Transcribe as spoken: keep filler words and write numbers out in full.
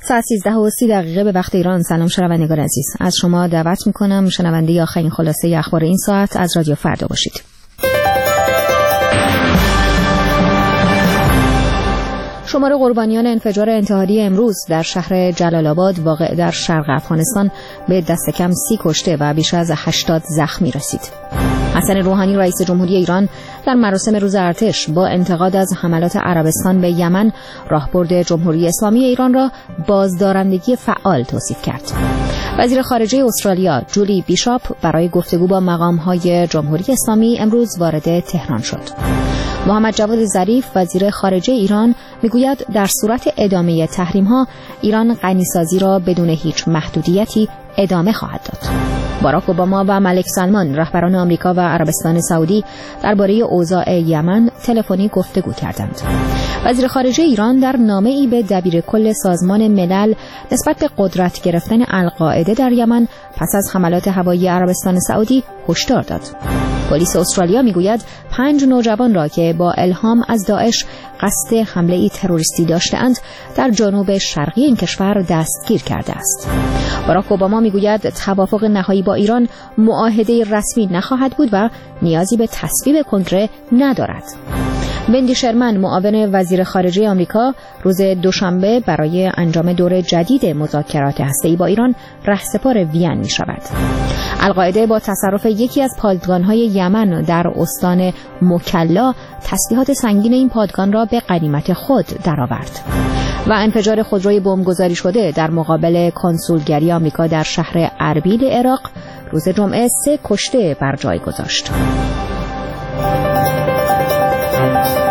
ساعت سیزده و سی دقیقه به وقت ایران. سلام شنوندگان عزیز، از شما دعوت میکنم شنونده آخرین خلاصه اخبار این ساعت از رادیو فردا باشید. شمار قربانیان انفجار انتحاری امروز در شهر جلال آباد واقع در شرق افغانستان به دست کم سی کشته و بیش از هشتاد زخمی رسید. حسن روحانی رئیس جمهوری ایران در مراسم روز ارتش با انتقاد از حملات عربستان به یمن راهبرد جمهوری اسلامی ایران را بازدارندگی فعال توصیف کرد. وزیر خارجه استرالیا جولی بیشاپ برای گفتگو با مقام‌های جمهوری اسلامی امروز وارد تهران شد. محمد جواد ظریف وزیر خارجه ایران میگوید در صورت ادامه تحریم‌ها ایران غنیسازی را بدون هیچ محدودیتی ادامه خواهد داد. باراک اوباما و ملک سلمان رهبران آمریکا و عربستان سعودی درباره اوضاع یمن تلفنی گفتگو کردند. وزیر خارجه ایران در نامه‌ای به دبیر کل سازمان ملل نسبت به قدرت گرفتن القاعده در یمن پس از حملات هوایی عربستان سعودی هشدار داد. پلیس استرالیا میگوید پنج نوجوان را که با الهام از داعش قصد حمله تروریستی داشته‌اند در جنوب شرقی این کشور دستگیر کرده است. باراک اوباما میگوید توافق نهایی با ایران معاهده رسمی نخواهد بود و نیازی به تصویب کنگره ندارد. وندی شرمن معاون وزیر خارجه آمریکا روز دوشنبه برای انجام دور جدید مذاکرات هسته‌ای با ایران رهسپار وین می شود. القاعده با تصرف یکی از پادگان‌های یمن در استان مکلا تسلیحات سنگین این پادگان را به غنیمت خود درآورد. و انفجار خودروی بمبگذاری شده در مقابل کنسولگری آمریکا در شهر اربیل عراق روز جمعه سه کشته بر جای گذاشت.